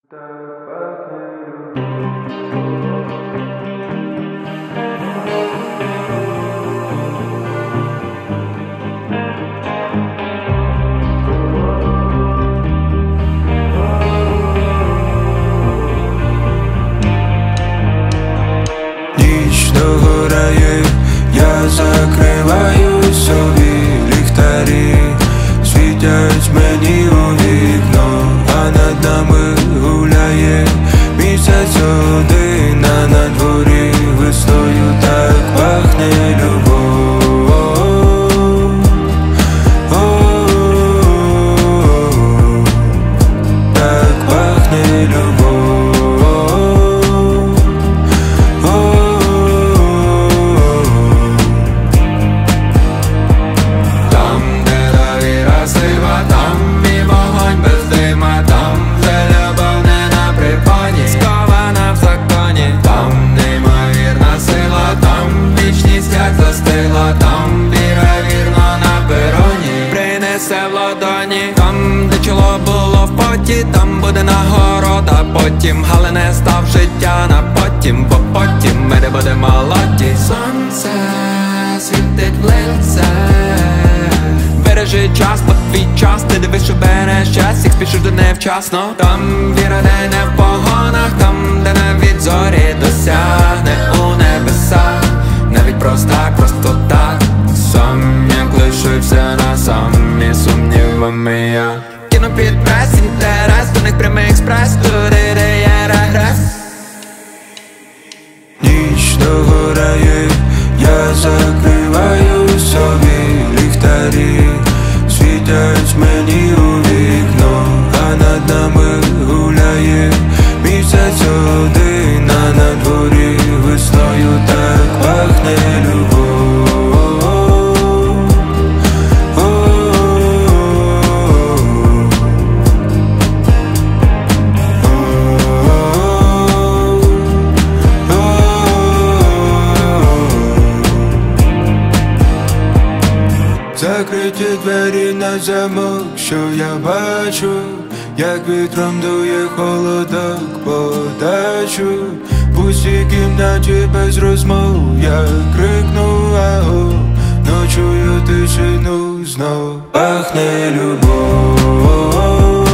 Ніч догорає, я закриваю собі ліхтарі, світять мені у вікно, а над нами гуляє місяць один, а на дворі весною так пахне любов. Так пахне любов. Там віра вірно на пероні принесе в ладоні. Там, де чоло було в поті, там буде нагорода потім. Але не став життя на потім, бо потім ми не будемо молоді. Сонце світить в лице, бережи час, бо твій час, ти дивись, що береш час, як спішиш до невчасно. Там віра, де не в погонах, там, де навіть зорі досягне у небесах. Навіть просто так, сам як лишився на самі сумнівами я. Кину під прес, інтерес, до них прямий експрес, туди, де є регрес. Ніч догорає, я закриваю собі ліхтарі, світять мені у вікно, а над нами гуляє місяць один, а на дворі весною так пахне любов. Закриті двері на замок, що я бачу, як вітром дує холодок по дачу. В пустій кімнаті без розмов я крикну аго, но чую тишину знов. Пахне любов.